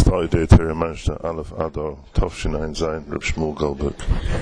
Friday, Terry Manchester, Aleph Adar, Tafshin Zayin, Reb Shmuel Goldberg.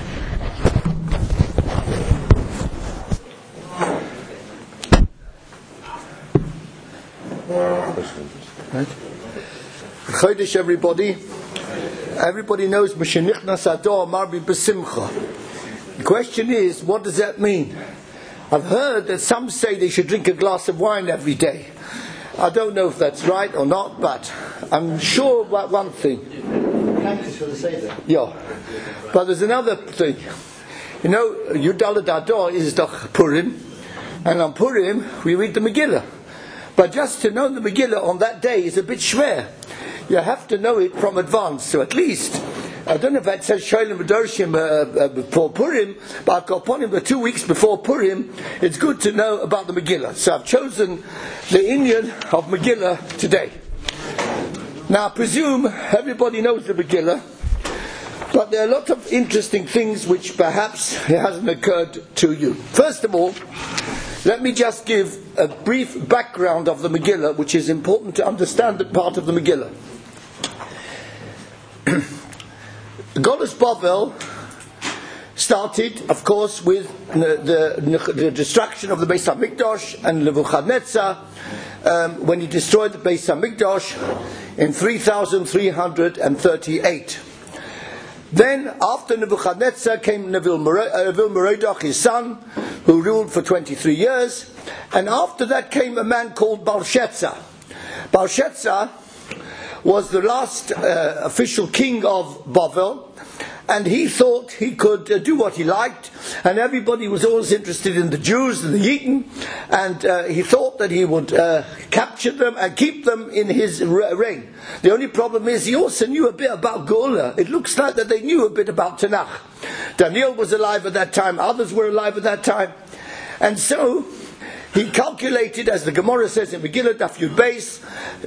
Right. Chodesh, everybody. Everybody knows Mishenichnas Adar Marbi B'Simcha. The question is, what does that mean? I've heard that some say they should drink a glass of wine every day. I don't know if that's right or not, but I'm sure about one thing. Thank you for the say that. Yeah. But there's another thing. You know, Yudalet Adar is doch Purim, and on Purim we read the Megillah. But just to know the Megillah on that day is a bit schwer. You have to know it from advance. So at least, I don't know if that says Sholim B'Dorshim before Purim, but upon him the 2 weeks before Purim, it's good to know about the Megillah. So I've chosen the Inyan of Megillah today. Now I presume everybody knows the Megillah, but there are a lot of interesting things which perhaps hasn't occurred to you. First of all, let me just give a brief background of the Megillah, which is important to understand that part of the Megillah. Golus Bavel started, of course, with the destruction of the Beis HaMikdash and Nebuchadnezzar when he destroyed the Beis HaMikdash in 3338. Then, after Nebuchadnezzar came Nevil Merodach, his son, who ruled for 23 years. And after that came a man called Belshazzar. Belshazzar was the last official king of Bavel. And he thought he could do what he liked, and everybody was always interested in the Jews and the Yidden, and he thought that he would capture them and keep them in his reign. The only problem is he also knew a bit about Geula. It looks like that they knew a bit about Tanakh. Daniel was alive at that time, others were alive at that time, and so he calculated, as the Gemara says in Megillah Daf Yud Beis,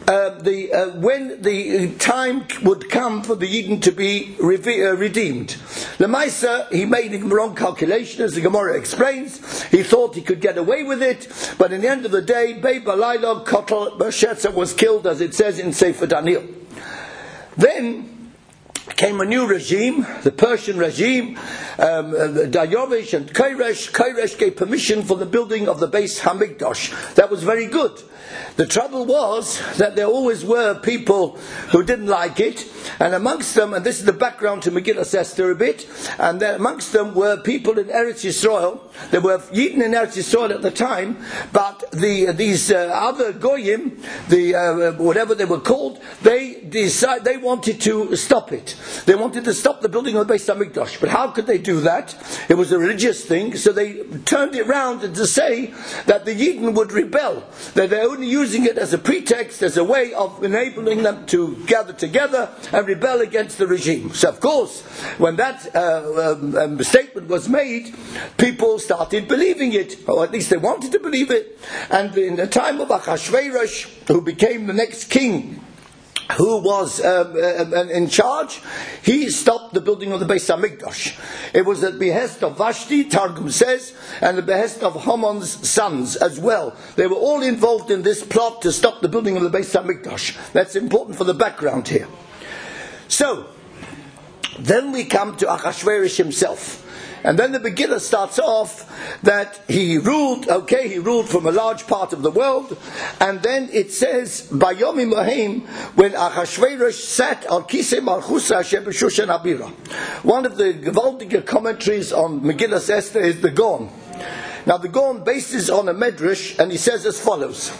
when the time would come for the Yidden to be redeemed. Lemaisa, he made a wrong calculation, as the Gemara explains. He thought he could get away with it, but in the end of the day, Bei Balayla Kotel Belshazzar was killed, as it says in Sefer Daniel. Then came a new regime, the Persian regime, Dayovish and Koresh. Koresh gave permission for the building of the Beis HaMikdash. That was very good. The trouble was that there always were people who didn't like it, and amongst them, and this is the background to Megillah Esther a bit, and there amongst them were people in Eretz Yisrael. There were Yidden in Eretz Yisrael at the time, but these other Goyim, whatever they were called, they wanted to stop it. They wanted to stop the building of the Beis HaMikdash. But how could they do that? It was a religious thing, so they turned it around to say that the Yidden would rebel, that they're only using it as a pretext, as a way of enabling them to gather together and rebel against the regime. So of course, when that statement was made, people started believing it, or at least they wanted to believe it. And in the time of Achashverosh, who became the next king, who was in charge, he stopped the building of the Beis HaMikdash. It was at behest of Vashti, Targum says, and the behest of Haman's sons as well. They were all involved in this plot to stop the building of the Beis HaMikdash. That's important for the background here. So, then we come to Achashverosh himself. And then the Megillah starts off that he ruled from a large part of the world, and then it says, Bayomi Mohim, when Achashverosh sat on Kisei Malchusa Hashem B'Shushan Abira. One of the gewaltige commentaries on Megillah Esther is the Gaon. Now the Gaon bases on a medrash, and he says as follows.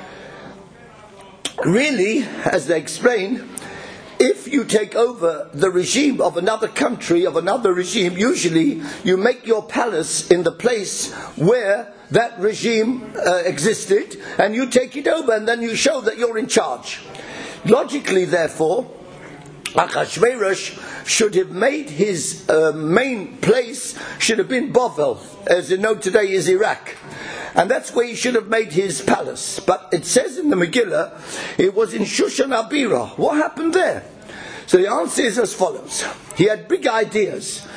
Really, as they explain, if you take over the regime of another country, of another regime, usually you make your palace in the place where that regime existed, and you take it over, and then you show that you're in charge. Logically, therefore, Achashverosh should have made his main place, should have been Bavel, as you know today is Iraq. And that's where he should have made his palace. But it says in the Megillah, it was in Shushan Abira. What happened there? So the answer is as follows. He had big ideas.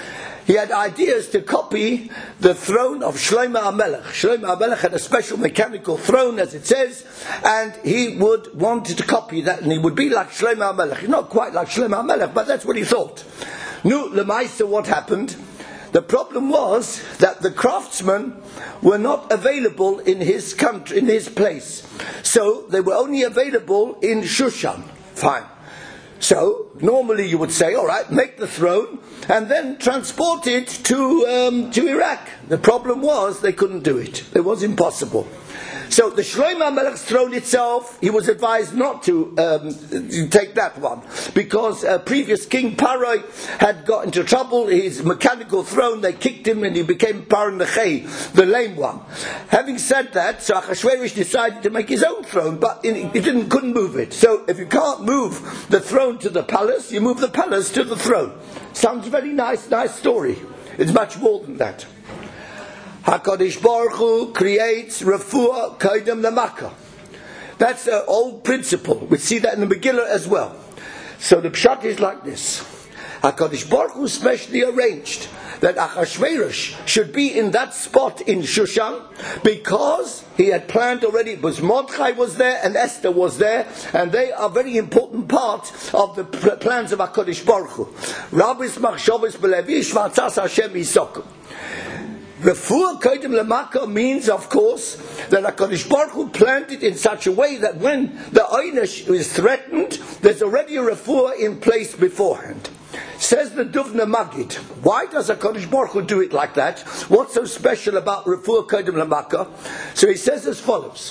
he had ideas to copy the throne of Shlomo HaMelech. Shlomo HaMelech had a special mechanical throne, as it says, and he would want to copy that, and he would be like Shlomo HaMelech. He's not quite like Shlomo HaMelech, but that's what he thought. Nu, Lemaisa, what happened? The problem was that the craftsmen were not available in his country, in his place. So they were only available in Shushan. Fine. So, normally you would say, all right, make the throne and then transport it to Iraq. The problem was they couldn't do it. It was impossible. So the Shlomo HaMelech's throne itself, he was advised not to take that one, because previous King Paroi had got into trouble. His mechanical throne, they kicked him and he became Paroi Nechei, the lame one. Having said that, so Achashverosh decided to make his own throne, but he couldn't move it. So if you can't move the throne to the palace, you move the palace to the throne. Sounds very nice story. It's much more than that. HaKadosh Baruch Hu creates refuah kaidem lemaka. That's an old principle. We see that in the Megillah as well. So the pshat is like this. HaKadosh Baruch Hu specially arranged that Achashverosh should be in that spot in Shushan, because he had planned already. It was Mordechai was there and Esther was there, and they are very important part of the plans of HaKadosh Baruch Hu. Rabbis machshavos belevi shvatzas Hashem yisokum. Refuah kaidem lemaka means, of course, that HaKadosh Baruch Hu planned it in such a way that when the Einish is threatened, there's already a refuah in place beforehand. Says the Duvna Magid, why does HaKadosh Baruch Hu do it like that? What's so special about refuah kaidem lemaka? So he says as follows.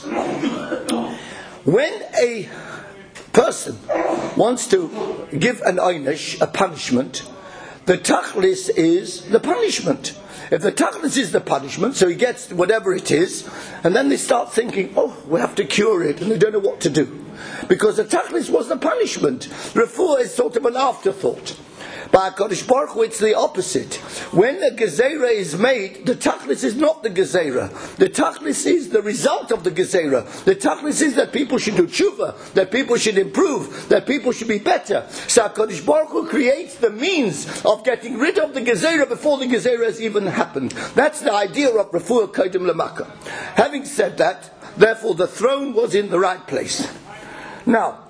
When a person wants to give an Einish a punishment, the tachlis is the punishment. If the tachlis is the punishment, so he gets whatever it is, and then they start thinking, oh, we have to cure it, and they don't know what to do. Because the tachlis was the punishment. Refuah is sort of an afterthought. By HaKadosh Baruch Hu, it's the opposite. When a gezerah is made, the tachlis is not the gezerah. The tachlis is the result of the gezerah. The tachlis is that people should do tshuva, that people should improve, that people should be better. So HaKadosh Baruch Hu creates the means of getting rid of the gezerah before the gezerah has even happened. That's the idea of refuah kaidem lemaka. Having said that, therefore the throne was in the right place. Now,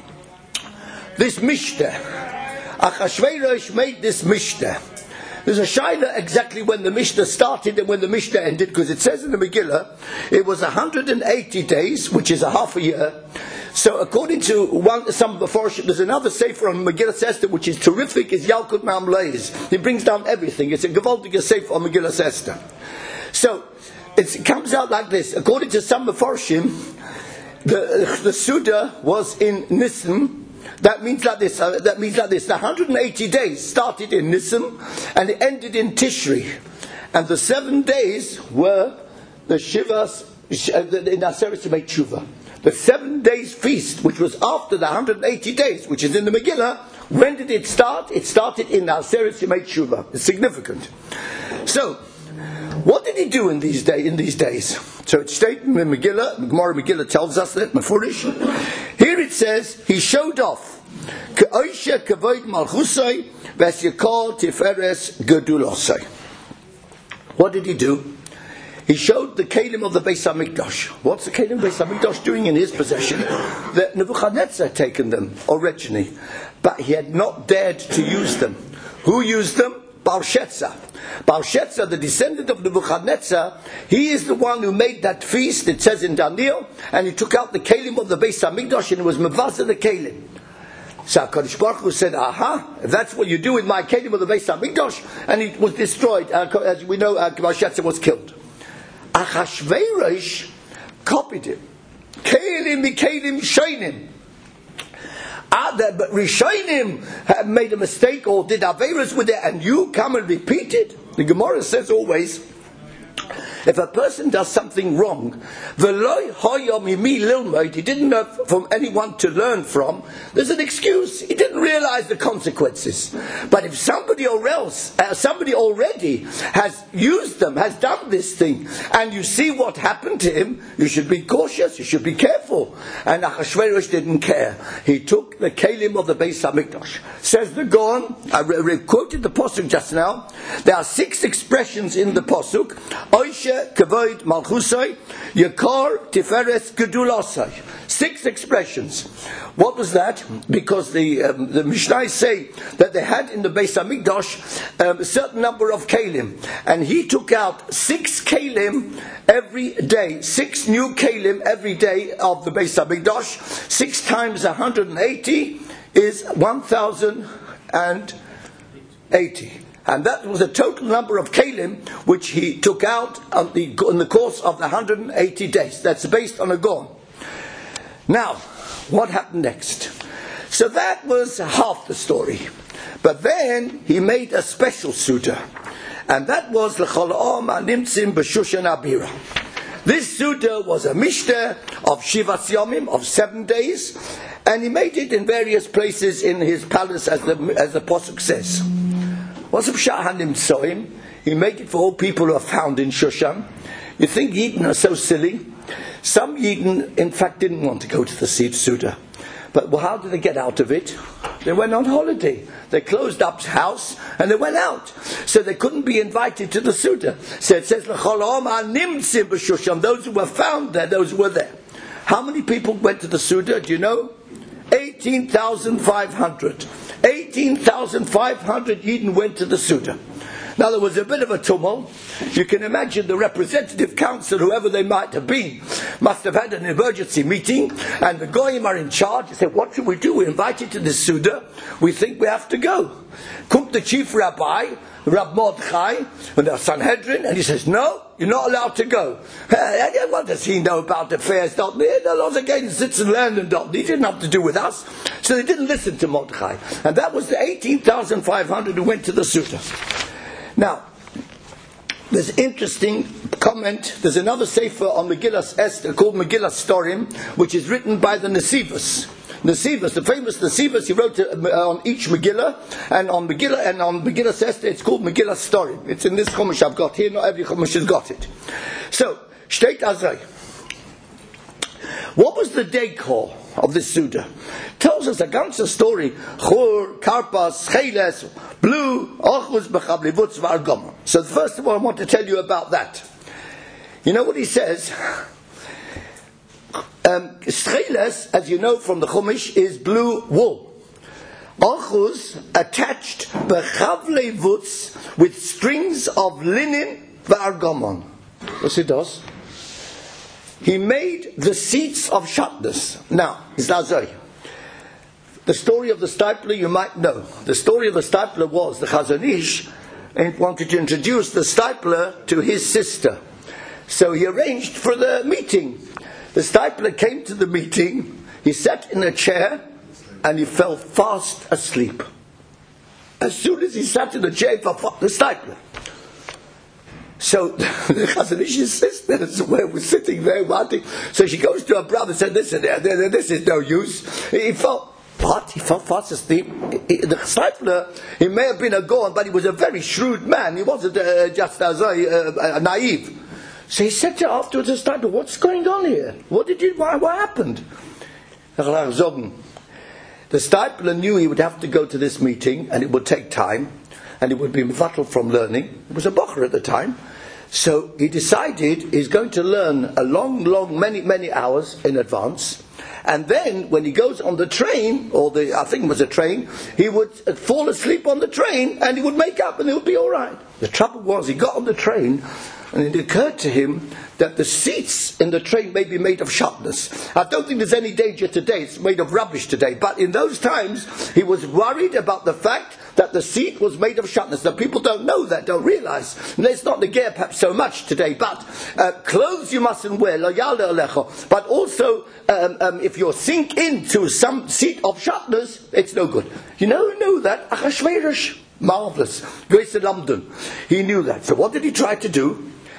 this mishnah, Achashverosh made this Mishnah. There's a shaila exactly when the Mishnah started and when the Mishnah ended, because it says in the Megillah it was 180 days, which is a half a year. So according to some before, there's another sefer on Megillah Esther which is terrific, is Yalkut Ma'amleis. He brings down everything. It's a gewaltige sefer on Megillah Esther. So it comes out like this. According to some Mefarshim, the Suda was in Nisan. That means like this. The 180 days started in Nisan and it ended in Tishri, and the 7 days were the Shivas in Aseret Yemei Tshuva. The 7 days feast, which was after the 180 days, which is in the Megillah. When did it start? It started in Aseret Yemei Tshuva. It's significant. So, what did he do in these days? So it's stated in the Megillah. Gemara Megillah tells us that Mefurish. Here it says he showed off. K'oisha kavod malchusay v'esyakol tiferes gedulosay. What did he do? He showed the kelim of the Beis Hamikdash. What's the kelim of the Beis Hamikdash doing in his possession? That Nebuchadnezzar had taken them originally, but he had not dared to use them. Who used them? Balshetza. Balshetza, the descendant of Nebuchadnezzar, he is the one who made that feast, it says in Daniel, and he took out the kelim of the Beis Hamikdash and it was mevasa the kelim. So HaKadosh Baruch Hu said, aha, if that's what you do with my kelim of the Beis Hamikdash, and it was destroyed. As we know, Balshetza was killed. Achashverosh copied him. Kelim mikelim sheinim. But Rishonim have made a mistake or did Averas with it, and you come and repeat it. The Gemara says always, if a person does something wrong, he didn't know from anyone to learn from, there's an excuse. He didn't realize the consequences. But if somebody already has used them, has done this thing, and you see what happened to him, you should be cautious, you should be careful. And Achashverosh didn't care. He took the kelim of the Beis HaMikdash. Says the Gaon, I quoted the Pasuk just now, there are 6 expressions in the Pasuk: Oishe, Kavod, Malchusai, Yakar, Tiferes, Gedulasai. 6 expressions. What was that? Because the Mishnah say that they had in the Beis HaMikdash a certain number of kelim, and he took out 6 kelim every day, 6 new kelim every day of the Beis HaMikdash. 6 times 180 is 1,080. And that was the total number of kelim which he took out in the course of the 180 days. That's based on a Gaon. Now, what happened next? So that was half the story. But then he made a special Suda. And that was L'chol Ha'am HaNimtzim B'Shushan Abira. This Suda was a Mishnah of Shivas Yomim, of 7 days. And he made it in various places in his palace, as the Pasuk says. What's Pshat HaNimtzoim? He made it for all people who are found in Shushan. You think Yidden are so silly? Some Yidden, in fact, didn't want to go to the Suda. But how did they get out of it? They went on holiday. They closed up house and they went out. So they couldn't be invited to the Suda. So it says, L'chol Ha'am HaNimtzim B'Shushan, those who were found there, those who were there. How many people went to the Suda? Do you know? 18,500. 18,500 Yidden went to the Suda. Now there was a bit of a tumult. You can imagine the representative council, whoever they might have been, must have had an emergency meeting, and the Goyim are in charge. They said, what should we do? We're invited to this Suda. We think we have to go. Comes the chief rabbi, Rab Mordechai, and the Sanhedrin, and he says, no, you're not allowed to go. What does he know about affairs? The laws again sits and learns, and he didn't have to do with us. So they didn't listen to Mordechai. And that was the 18,500 who went to the Suda. Now, there's an interesting comment. There's another sefer on Megillas Esther called Megillas Storim, which is written by the Nesivos. Nesivos, the famous Nesivos, he wrote on each Megillah, and on Megillas Esther it's called Megillas Storim. It's in this Chumash I've got here. Not every Chumash has got it. So, Shteit Azai. What was the decor of this Suda? Tells us a ganze story. Chur, Karpas, Cheles, Blue, Ochus, Bechablivutz, Vargom. So first of all I want to tell you about that. You know what he says? Cheles, as you know from the Chumash, is blue wool. Ochus attached Bechavlevutz with strings of linen, Vargomon. What's it does? He made the seats of shatnez. Now, the story of the Stipler you might know. The story of the Stipler was the Chazon Ish wanted to introduce the Stipler to his sister. So he arranged for the meeting. The Stipler came to the meeting, he sat in a chair, and he fell fast asleep. As soon as he sat in the chair, the Stipler. So the Chazon Ish's sister was sitting there waiting. So she goes to her brother and said, listen, this is no use. He fell fast asleep. The Stipler, he may have been a Gaon, but he was a very shrewd man. He wasn't just naive. So he said to her afterwards, the Stipler, what's going on here? What happened? The Stipler knew he would have to go to this meeting, and it would take time, and he would be mevatel from learning. He was a bocher at the time. So he decided he's going to learn a long, many hours in advance. And then when he goes on the train, I think it was a train, he would fall asleep on the train and he would make up and it would be all right. The trouble was, he got on the train and it occurred to him that the seats in the train may be made of shatnez. I don't think there's any danger today, it's made of rubbish today. But in those times, he was worried about the fact that the seat was made of shatnez. Now people don't know that, don't realize. And it's not the gear perhaps so much today, but clothes you mustn't wear, but also if you sink into some seat of shatnez, it's no good. You know who knew that? Achashverosh. Marvelous. Grace of London. He knew that. So what did he try to do?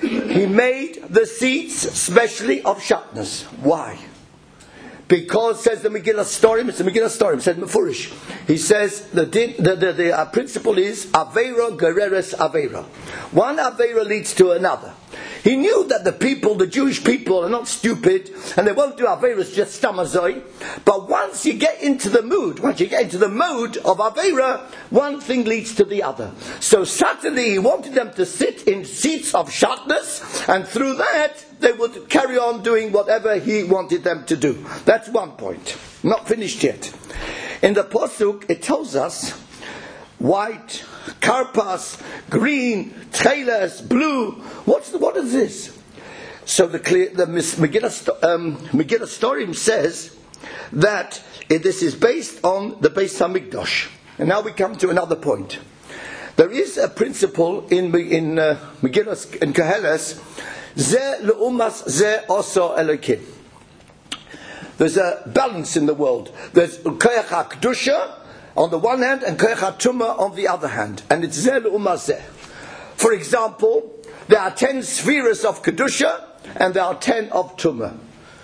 He made the seats specially of shatnez. Why? Because, says the Megillah Storim, it's the Megillah Storim, said Mefurish. He says the principle is Aveira Gereres Aveira. One Aveira leads to another. He knew that the Jewish people are not stupid, and they won't do Aveiras just stamazoi. But once you get into the mode of Aveira, one thing leads to the other. So suddenly he wanted them to sit in seats of shatnez, and through that they would carry on doing whatever he wanted them to do. That's one point. Not finished yet. In the Pasuk, it tells us white, karpas, green, tchelas, blue. What is this? So the Megillah Storim says that this is based on the Beis Hamikdash. And now we come to another point. There is a principle in Megillah in Koheles. Ze leumas ze oso Elokim. There's a balance in the world. There's koyach hakdusha on the one hand and koyach hatumah on the other hand, and it's ze leumas ze. For example, there are 10 spheres of kedusha and there are 10 of tumah.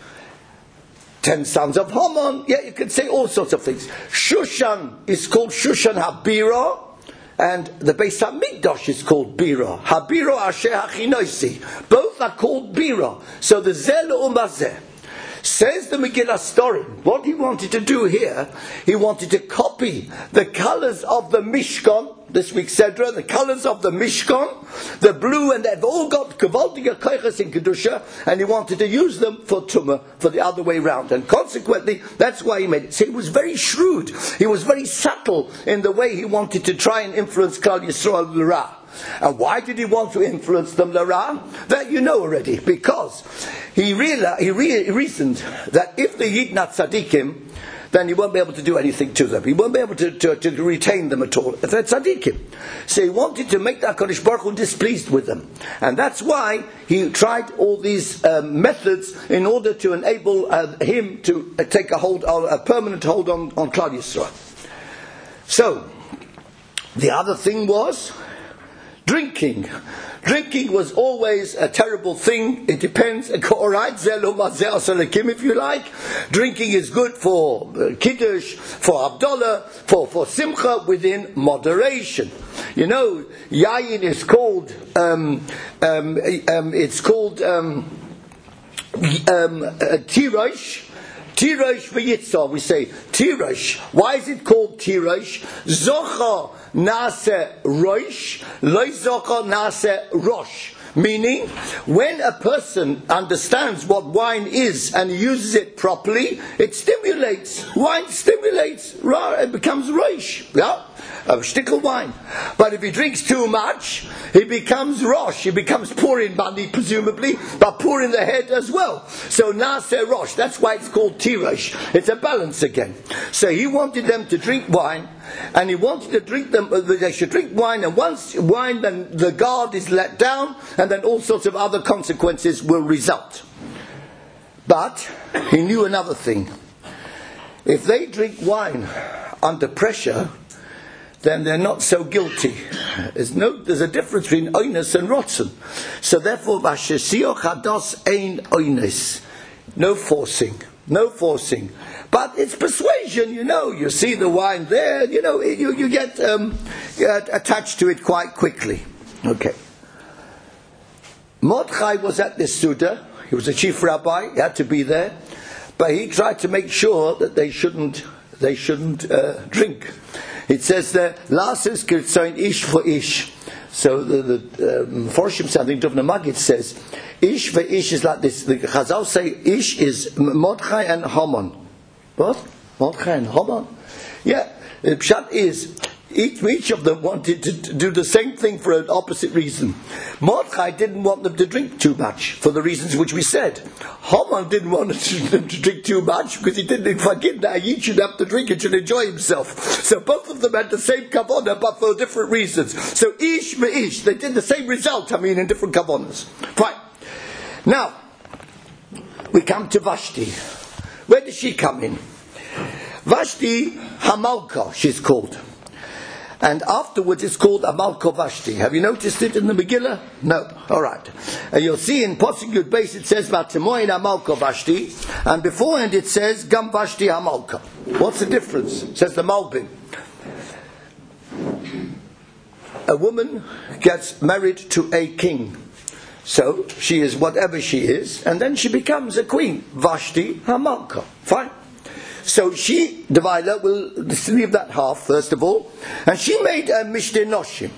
10 sons of Haman. Yeah, you could say all sorts of things. Shushan is called Shushan Habira. And the Beis Hamikdash is called Bira. Habira Asher Hachinoisi. Both are called Bira. So the Zeh Le'umazeh. Says the Megillah Storim, what he wanted to do here, he wanted to copy the colors of the Mishkan, this week's Sedra, the colors of the Mishkan, the blue, and they've all got Kavaldiga Koiches in Kedusha, and he wanted to use them for Tumah, for the other way round. And consequently, that's why he made it. So he was very shrewd, he was very subtle in the way he wanted to try and influence Klal Yisrael L'Ra. And why did he want to influence them L'Ra? That you know already. Because he reasoned that if the Yid not tzaddikim, then he won't be able to do anything to them. He won't be able to retain them at all. If they're tzaddikim. So he wanted to make the HaKadosh Baruch Hu displeased with them. And that's why he tried all these methods in order to enable him to take a permanent hold on Klal Yisrael. So, the other thing was drinking. Drinking was always a terrible thing. It depends. Alright, if you like. Drinking is good for Kiddush, for Abdullah, for Simcha, within moderation. You know, Yayin is called, Tirosh. Tirosh v'yitzah, we say Tirosh. Why is it called Tirosh? Zocha nase rosh, lo zocha nase rosh. Meaning, when a person understands what wine is and uses it properly, it stimulates. Wine stimulates. It becomes rosh. Yeah? A shtickle wine. But if he drinks too much, he becomes rosh. He becomes poor in money, presumably, but poor in the head as well. So nase rosh. That's why it's called tirosh. It's a balance again. So he wanted them to drink wine, and he wanted to drink them. They should drink wine, and once wine, then the guard is let down, and then all sorts of other consequences will result. But he knew another thing. If they drink wine under pressure, then they're not so guilty. There's a difference between oines and rotzen. So therefore, v'shesio chados ein oines. No forcing. But it's persuasion, you see the wine there, you get attached to it quite quickly. Okay. Mordechai was at this Suda. He was a chief rabbi, he had to be there. But he tried to make sure that they shouldn't drink. It says there, Lasis kirtzoin ish for ish. So the Forshim something Dovna Magid says, ish for ish is like this. The Chazal say ish is Mordechai and Haman. What? Mordechai and Haman? Yeah. The pshat is each of them wanted to do the same thing for an opposite reason. Mordechai didn't want them to drink too much for the reasons which we said. Haman didn't want them to drink too much because he didn't forget that he should have to drink and should enjoy himself. So both of them had the same kavanah but for different reasons. So ish ve'ish, they did the same result, in different kavanahs. Fine. Now, we come to Vashti. Where does she come in? Vashti Hamalka, she's called. And afterwards it's called Amalka Vashti. Have you noticed it in the Megillah? No. Alright. And you'll see in Posuk Yud Beis it says Vatimoin Amalka Vashti, and beforehand it says Gam Vashti Amalka. What's the difference? It says the Malbim. A woman gets married to a king. So she is whatever she is, and then she becomes a queen. Vashti Hamalka. Fine. So she, Delilah, will leave that half first of all, and she made a Mishteh Noshim.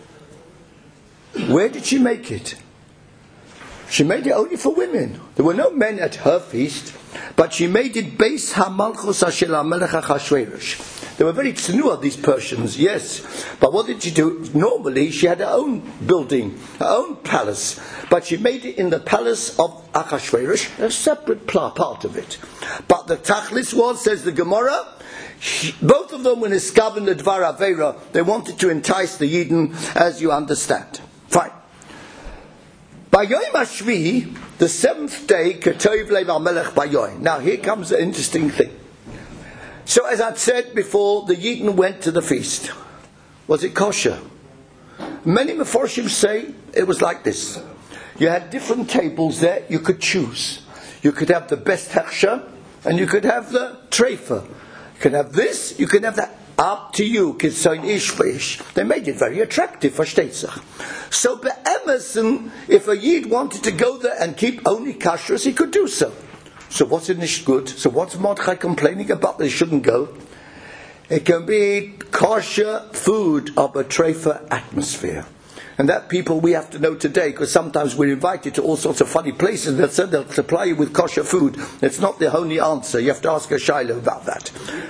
Where did she make it? She made it only for women. There were no men at her feast, but she made it Beis HaMalchus Asher HaMelech Achashverosh. They were very tznuah, these Persians, yes. But what did she do? Normally, she had her own building, her own palace. But she made it in the palace of Achashverosh, a separate part of it. But the tachlis was, says the Gemara, both of them were niskaven the Dvar Aveira. They wanted to entice the Yidden, as you understand. Fine. By Yom HaShvi, the seventh day, Ketov Lev HaMelech Bayoim. Now here comes the interesting thing. So as I'd said before, the Yidden went to the feast. Was it kosher? Many Meforshim say it was like this. You had different tables there, you could choose. You could have the best hechsher, and you could have the treifa. You could have this, you could have that. Up to you, kitzayin ish for ish. They made it very attractive, versteht sich. So be'emerson, if a Yid wanted to go there and keep only kashrus, he could do so. So what's it nicht good? So what's Mordechai complaining about? They shouldn't go. It can be kosher food of a treifa atmosphere. And that people we have to know today, because sometimes we're invited to all sorts of funny places that said they'll supply you with kosher food. It's not the only answer. You have to ask a Shiloh about that.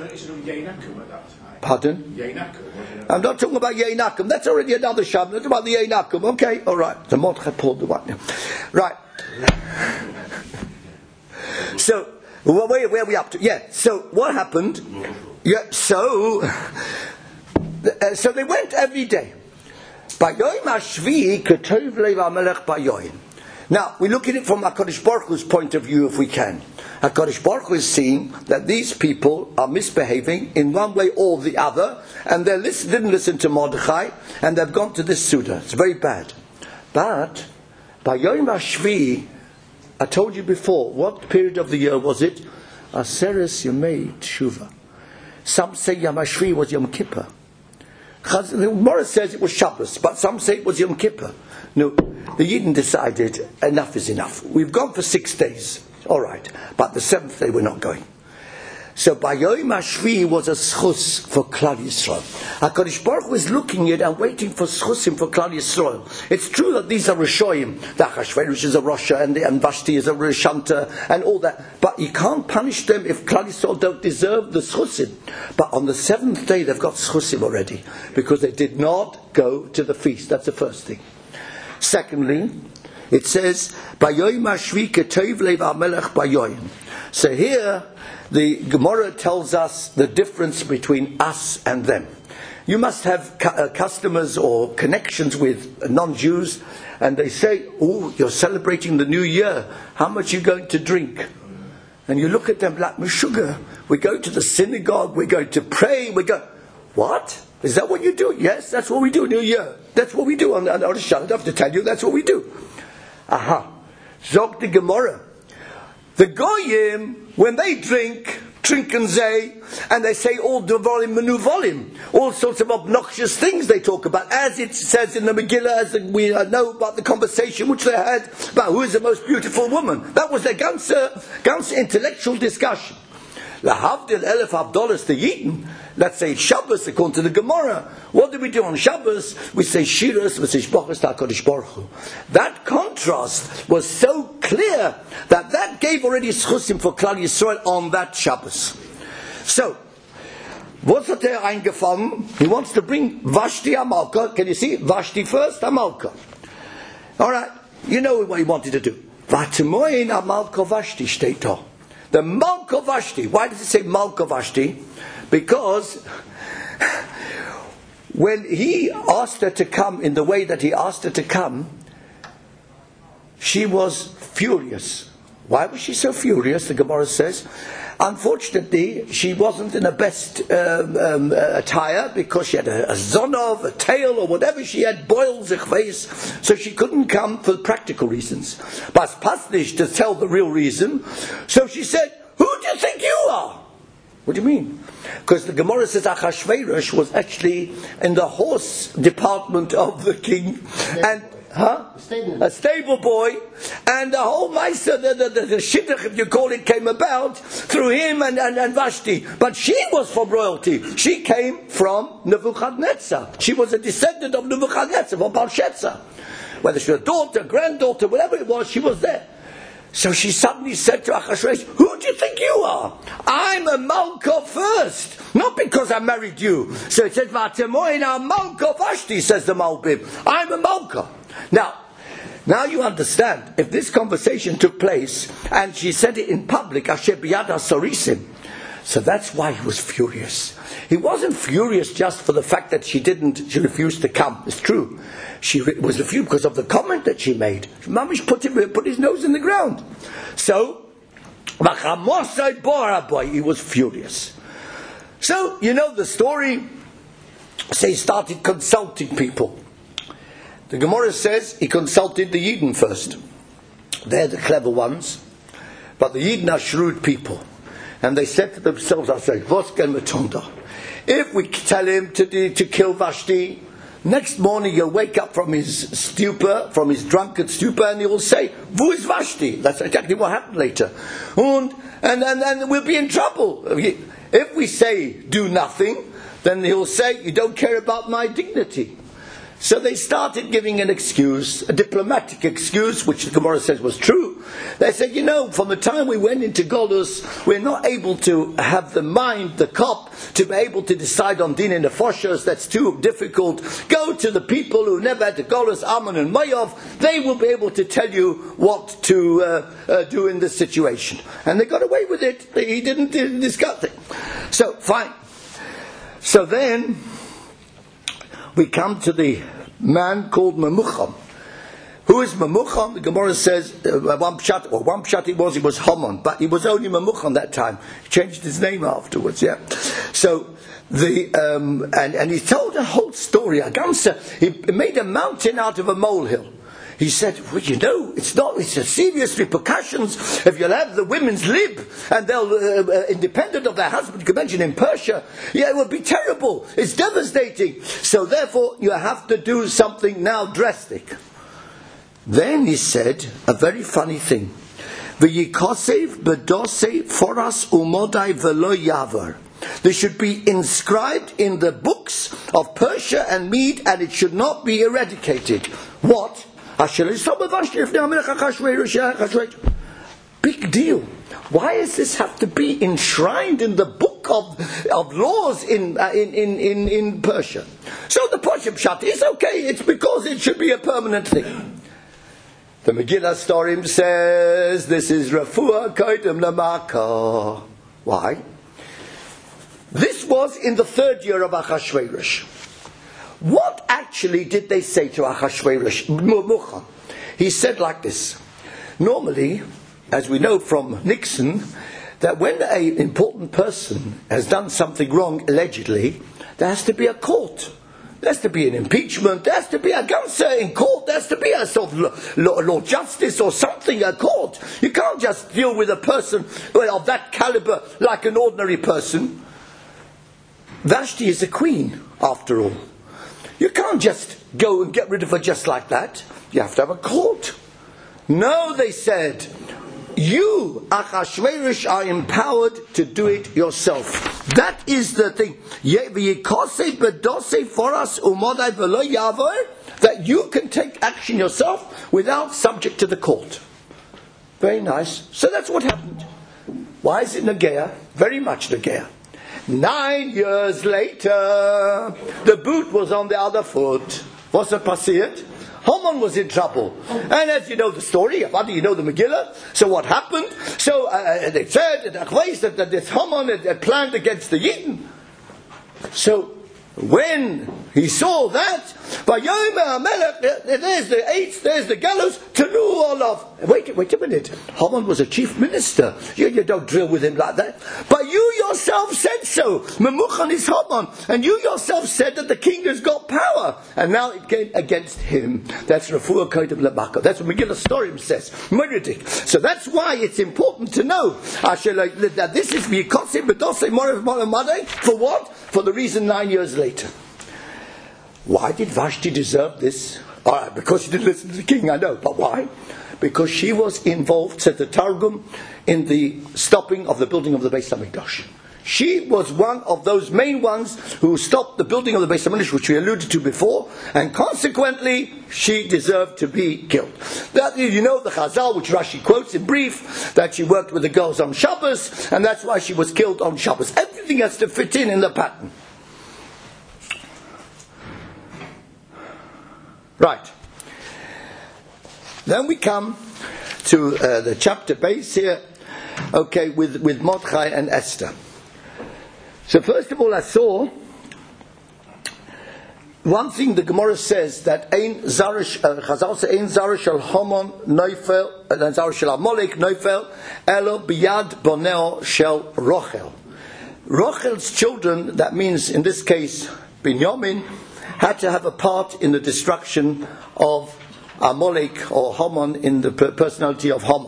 Pardon? I'm not talking about Yeinakum. That's already another Shabbat. That's about the Yeinakum. Okay, all right. The Mordechai pulled the one. Right. So, where are we up to? Yeah. So, what happened? Yeah. So they went every day. Bayoim Hashvi Ketov Lev HaMelech Bayoim. Now, we look at it from HaKadosh Baruch Hu's point of view if we can. HaKadosh Baruch Hu is seeing that these people are misbehaving in one way or the other, and they didn't listen to Mordechai, and they've gone to this Suda. It's very bad. But, Bayoim Hashvi, I told you before, what period of the year was it? Aseres Yemei Tshuva. Some say Yom Hashvi was Yom Kippur. The Gemara says it was Shabbos, but some say it was Yom Kippur. No, the Yidden decided enough is enough. We've gone for 6 days, all right, but the 7th day we're not going. So Bayoim Hashvi was a schus for Klal Yisrael. HaKadosh Baruch Hu is looking at and waiting for schusim for Klal Yisrael. It's true that these are Rishoyim. The Achashverosh is a Rosha and Vashti is a Rishanta and all that. But you can't punish them if Klal Yisrael don't deserve the schusim. But on the 7th day they've got schusim already because they did not go to the feast. That's the first thing. Secondly, it says Bayoim Hashvi Ketov Lev HaMelech Bayoim. So here the Gemara tells us the difference between us and them. You must have customers or connections with non-Jews, and they say, "Oh, you're celebrating the New Year. How much are you going to drink?" And you look at them like, "Meshuggah, we go to the synagogue, we're going to pray, we go." What? Is that what you do? Yes, that's what we do New Year. That's what we do on Rosh Hashanah. I don't have to tell you, that's what we do. Aha. Zog the Gemara. The Goyim, when they drink and say, and they say all devarim menuvalim, all sorts of obnoxious things they talk about, as it says in the Megillah, as we know about the conversation which they had about who is the most beautiful woman. That was their ganze intellectual discussion. Lahavdil elef abdolas the Yidden. Let's say Shabbos, according to the Gemara. What do we do on Shabbos? We say Shiras, we say Shbochas HaKadosh Baruch Hu. That contrast was so clear that gave already schusim for Klal Yisrael on that Shabbos. So, what's hat eingefallen? He wants to bring Vashti Amalka. Can you see? Vashti first, Amalka. Alright, you know what he wanted to do. Vatimoin Amalka Vashti steht da. The Malka Vashti. Why does it say Malka Vashti? Because when he asked her to come in the way that he asked her to come, she was furious. Why was she so furious? The Gemara says, Unfortunately, she wasn't in her best attire because she had a zonov, a tail, or whatever. She had boils in her face, so she couldn't come for practical reasons. But pasnish to tell the real reason. So she said, "Who do you think you are?" What do you mean? Because the Gemara says Achashverosh was actually in the horse department of the king, and a stable boy, and the whole Maisa, the shidduch, if you call it, came about through him and Vashti. But she was from royalty. She came from Nebuchadnezzar. She was a descendant of Nebuchadnezzar, from Belshazzar. Whether she was a daughter, granddaughter, whatever it was, she was there. So she suddenly said to Achashverosh, "Who do you think you are? I'm a Malka first, not because I married you." So it says, "V'atemoina Malka Vashti," says the Malbim. I'm a Malka. Now you understand, if this conversation took place, and she said it in public, Asher biyada sorisim, so that's why he was furious. He wasn't furious just for the fact that she refused to come. It's true. She was refused because of the comment that she made. Mamish put his nose in the ground. So, he was furious. So, you know the story. So he started consulting people. The Gemara says he consulted the Yidden first. They're the clever ones. But the Yidden are shrewd people. And they said to themselves, if we tell him to kill Vashti, next morning he'll wake up from his stupor, from his drunken stupor, and he will say, "Who is Vashti?" That's exactly what happened later. And we'll be in trouble. If we say, "Do nothing," then he'll say, "You don't care about my dignity." So they started giving an excuse, a diplomatic excuse, which the Gemara says was true. They said, from the time we went into Golus, we're not able to have the mind, the cop, to be able to decide on din and nefoshos. That's too difficult. Go to the people who never had the Golus, Ammon and Moav. They will be able to tell you what to do in this situation. And they got away with it. He didn't discuss it. So, fine. So then we come to the man called Memucham. Who is Memucham? The Gemara says one pshat he was Haman, but he was only Memucham that time. He changed his name afterwards. Yeah. So and he told a whole story. He made a mountain out of a molehill. He said, it's a serious repercussions if you'll have the women's lib and they'll, independent of their husband. You can mention in Persia, it would be terrible. It's devastating. So therefore, you have to do something now drastic. Then he said a very funny thing. V'yikosev b'dosei foras umodai v'lo yavar. They should be inscribed in the books of Persia and Mede, and it should not be eradicated. What? Big deal. Why does this have to be enshrined in the book of laws in Persia? So the Persian pshat is okay. It's because it should be a permanent thing. The Megillah Storim says this is Refuah Kodim Lamaka. Why? This was in the 3rd year of Achashverosh. What actually did they say to Achashverosh? He said like this. Normally, as we know from Nixon, that when an important person has done something wrong, allegedly, there has to be a court. There has to be an impeachment. There has to be a ganser in court. There has to be a sort of law justice or something, a court. You can't just deal with a person of that caliber like an ordinary person. Vashti is a queen, after all. You can't just go and get rid of her just like that. You have to have a court. No, they said, you, Achashverosh, are empowered to do it yourself. That is the thing. That you can take action yourself without subject to the court. Very nice. So that's what happened. Why is it Nageya? Very much Nageya. 9 years later, the boot was on the other foot. What's it passiert? Haman was in trouble. And as you know the story, you know the Megillah. So what happened? So they said that this Haman had planned against the Yidden. So when he saw that, there's the gallows, Tanu Olav. Wait a minute. Haman was a chief minister. You don't drill with him like that. But you yourself said so. Memuchan is Haman. And you yourself said that the king has got power. And now it came against him. That's Refuah Kodev Labaka. That's what Megillah Storim says. Meridic. So that's why it's important to know that this is V'yikotzim B'dosei Morev Moremadei. For what? For the reason 9 years later. Why did Vashti deserve this? Because she didn't listen to the king, I know. But why? Because she was involved, said the Targum, in the stopping of the building of the Beis HaMikdash. She was one of those main ones who stopped the building of the Beis HaMikdash, which we alluded to before, and consequently, she deserved to be killed. That, you know the Chazal, which Rashi quotes in brief, that she worked with the girls on Shabbos, and that's why she was killed on Shabbos. Everything has to fit in the pattern. Right. Then we come to the chapter base here, okay, with Mordechai and Esther. So first of all, I saw one thing the Gemara says, that Ein Zarish, Chazal says, Ein Zarish al Haman Neufel, Ein Zarish al Amalek Neufel, Elo Biyad Boneo Shel Rochel. Rochel's children, that means in this case Binyamin, had to have a part in the destruction of Amalek or Haman, in the personality of Haman.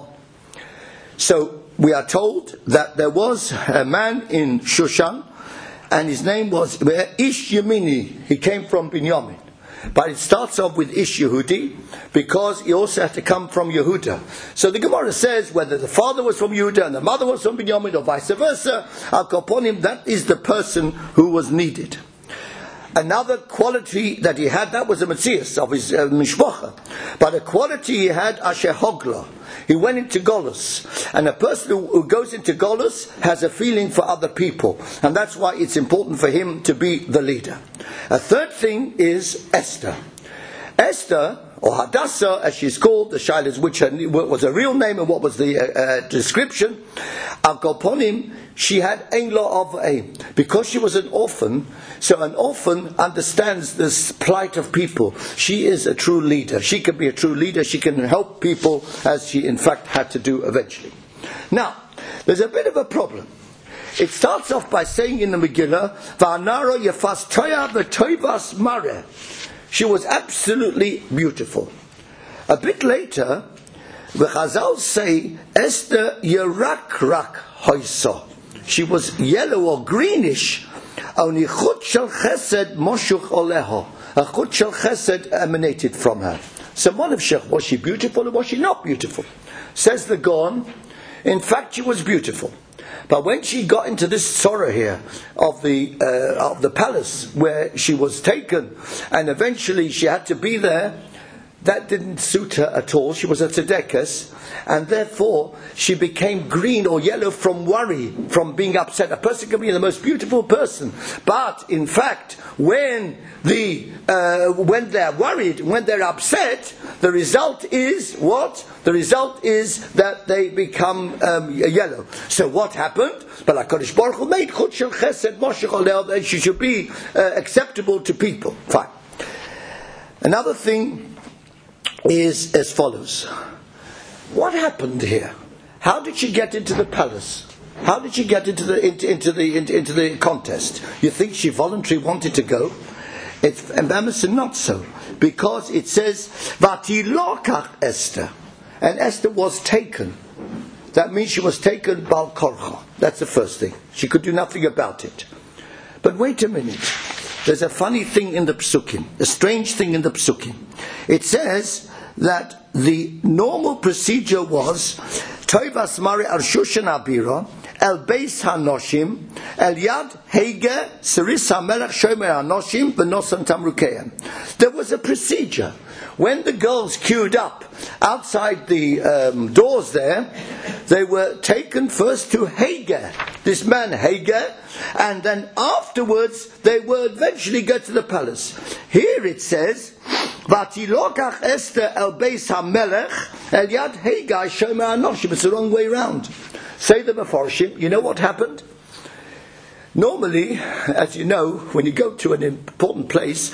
So we are told that there was a man in Shushan, and his name was Ish Yemini. He came from Binyamin. But it starts off with Ish Yehudi, because he also had to come from Yehuda. So the Gemara says whether the father was from Yehuda and the mother was from Binyamin, or vice versa, Al Kaponim, that is the person who was needed. Another quality that he had, that was a Metzias of his Mishpacha. But a quality he had, Asher Hogla. He went into Golus. And a person who goes into Golus has a feeling for other people. And that's why it's important for him to be the leader. A third thing is Esther. Esther, or Hadassah, as she's called, the Shilas, which was her real name and what was the description, Al Koponim, she had Ein Lo of Ein. Because she was an orphan, so an orphan understands this plight of people. She is a true leader. She can be a true leader. She can help people, as she in fact had to do eventually. Now, there's a bit of a problem. It starts off by saying in the Megillah, Va'anaro yefas toya v'toivas mare. She was absolutely beautiful. A bit later, the Chazal say, Esther yerak hoysa. She was yellow or greenish. Only chut shel chesed moshuch oleho. A chut shel chesed emanated from her. So Monivshech, was she beautiful or was she not beautiful? Says the Gaon, in fact she was beautiful. But when she got into this sorrow here of the palace where she was taken, and eventually she had to be there, that didn't suit her at all. She was a tzedekah, and therefore she became green or yellow from worry, from being upset. A person can be the most beautiful person, but in fact, when they're worried, when they're upset, the result is what? The result is that they become yellow. So what happened? But HaKadosh Baruch Hu made chut shel chesed moshech oleho, that she should be acceptable to people. Fine. Another thing is as follows. What happened here? How did she get into the palace? How did she get into the contest? You think she voluntarily wanted to go? It's embarrassing, not so, because it says Vatilokach Esther, and Esther was taken. That means she was taken Bal Korcha. That's the first thing. She could do nothing about it. But wait a minute. There's a funny thing in the Psukim, a strange thing in the Psukim. It says that the normal procedure was Toivas Mari Al Shushan Abira El Beis Hanoshim El Yad Hege Seris HaMelech Shomer Hanoshim B'Nosan Tamrukeim. There was a procedure. When the girls queued up outside the doors there, they were taken first to Hagar, this man Hagar, and then afterwards they would eventually go to the palace. Here it says, Vatilokach Esther el Beis HaMelech el Yad Hagar Shomer Hanoshim. It's the wrong way round. Say the Mefarshim, you know what happened? Normally, as you know, when you go to an important place,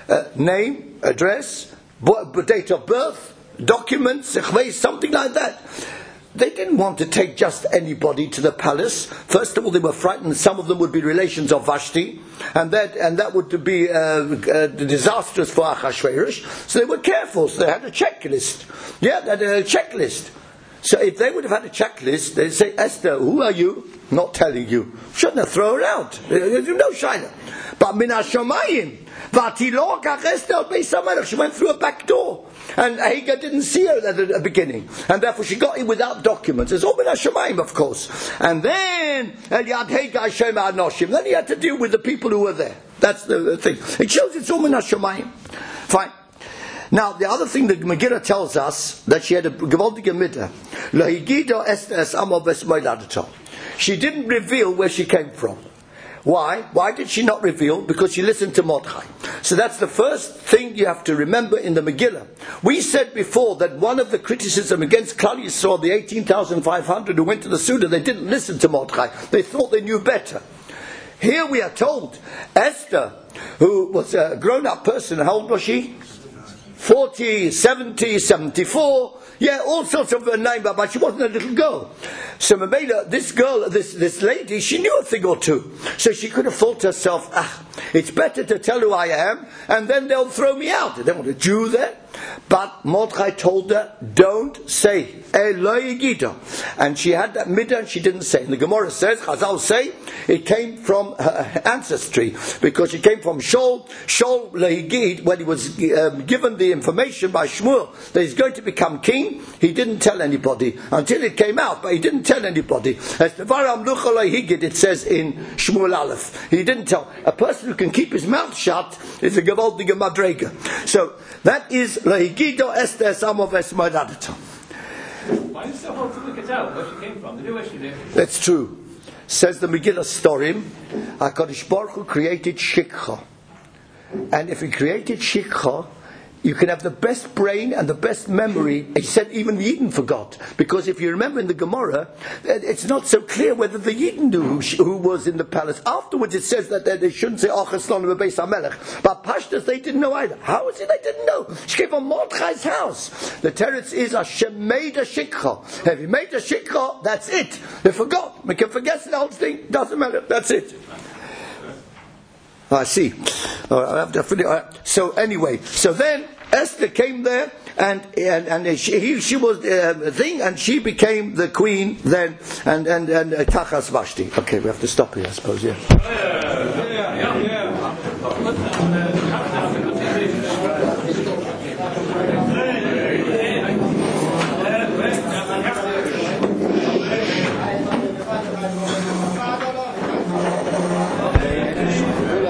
name, address, date of birth, documents, something like that. They didn't want to take just anybody to the palace. First of all, they were frightened some of them would be relations of Vashti, and that would be disastrous for Achashverosh. So they were careful. So they had a checklist. Yeah, they had a checklist. So if they would have had a checklist, they'd say, Esther, who are you? Not telling you. Shouldn't have thrown her out. You know, Shaila. But Min HaShamayim, V'atilo kach Esther al Beis HaMelech. She went through a back door. And Hagar didn't see her at the beginning. And therefore she got in without documents. It's all Min HaShamayim, of course. And then, Yad Hagar Shem HaNoshim. Then he had to deal with the people who were there. That's the thing. It shows it's all Min HaShamayim. Fine. Now, the other thing that Megillah tells us, that she had a gewaltige Midah. Lo higido Esther es amo ves moiladato. She didn't reveal where she came from. Why? Why did she not reveal? Because she listened to Mordechai. So that's the first thing you have to remember in the Megillah. We said before that one of the criticism against Klal Yisrael, the 18,500 who went to the Suda, they didn't listen to Mordechai. They thought they knew better. Here we are told, Esther, who was a grown-up person, how old was she? 40, 70, 74, yeah, all sorts of names, but she wasn't a little girl. So Mamela, this girl, this lady, she knew a thing or two. So she could have thought to herself, it's better to tell who I am, and then they'll throw me out. They want a Jew there. But Mordechai told her, don't say, Eloi Gido. And she had that midah and she didn't say. And the Gemara says, Chazal say, it came from her ancestry, because she came from Shaul Lehigid, when he was given the information by Shmuel that he's going to become king. He didn't tell anybody until it came out, but he didn't tell anybody. As the Varam Lucha Lehigid, it says in Shmuel Aleph, he didn't tell. A person who can keep his mouth shut is a Gewaltige Madrega. So that is Lehigido Esther Samov Esmoidadato. Why is it so hard to look it out where she came from? They knew where she lived. That's true. Says the Megillah Storim, HaKadosh Baruch Hu created Shikha. And if he created Shikha, you can have the best brain and the best memory. He said even the Yidden forgot. Because if you remember in the Gemara, it's not so clear whether the Yidden knew who was in the palace. Afterwards it says that they shouldn't say Achaslan Beis HaMelech. But Pashtas, they didn't know either. How is it they didn't know? She came from Mordechai's house. The teretz is Hashem made a Shikha. If he made a Shikha, that's it. They forgot. We can forget the whole thing. Doesn't matter. That's it. I see. So anyway, so then Esther came there, and she was the thing, and she became the queen then, and Tachas Vashti. Okay, we have to stop here, I suppose. Yeah. Yeah.